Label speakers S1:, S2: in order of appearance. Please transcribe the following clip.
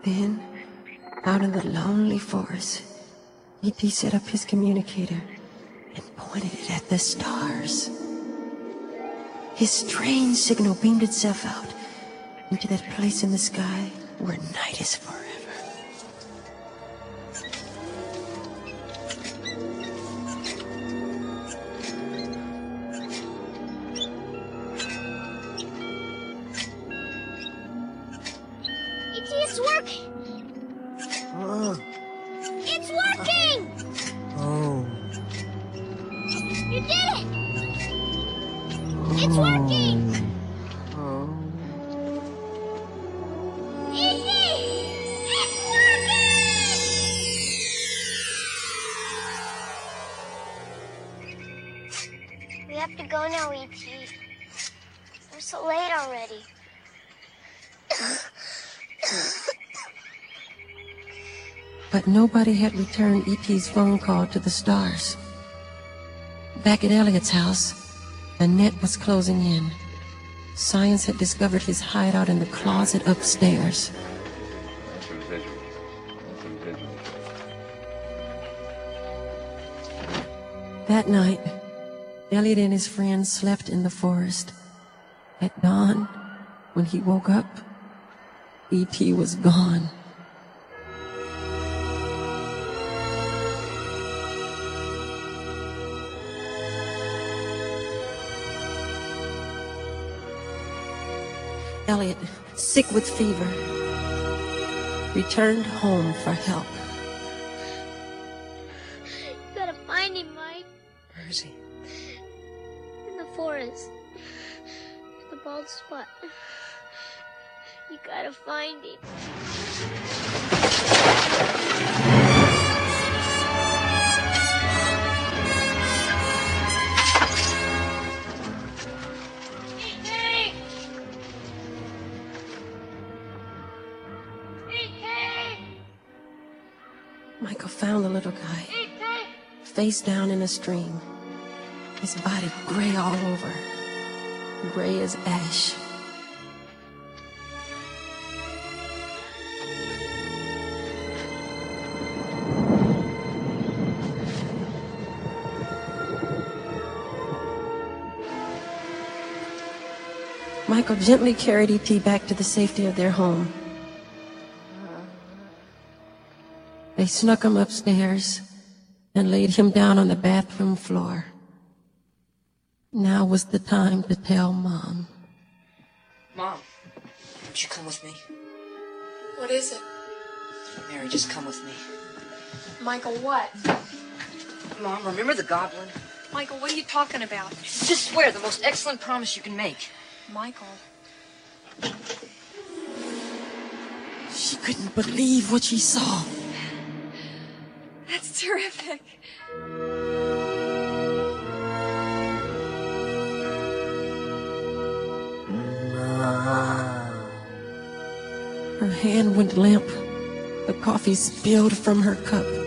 S1: Then, out in the lonely forest, E.T. set up his communicator and pointed it at the stars. His strange signal beamed itself out into that place in the sky where night is forever.
S2: It's working! It's working!
S3: Oh.
S2: You did it! It's working! E.T. It's working! We have to go now, E.T. We're so late already.
S1: But nobody had returned E.T.'s phone call to the stars. Back at Elliot's house, the net was closing in. Science had discovered his hideout in the closet upstairs. That night, Elliot and his friends slept in the forest. At dawn, when he woke up, E.T. was gone. Elliot, sick with fever, returned home for help.
S2: You gotta find him, Mike.
S3: Where is he?
S2: In the forest. The bald spot. You gotta find him.
S1: Michael found the little guy, face down in a stream, his body gray all over, gray as ash. Michael gently carried E.T. back to the safety of their home. They snuck him upstairs and laid him down on the bathroom floor. Now was the time to tell Mom.
S3: Mom, won't you come with me?
S4: What is it?
S3: Mary, just come with me.
S4: Michael, what?
S3: Mom, remember the goblin?
S4: Michael, what are you talking about?
S3: Just swear the most excellent promise you can make.
S4: Michael.
S1: She couldn't believe what she saw.
S4: That's terrific.
S1: Her hand went limp. The coffee spilled from her cup.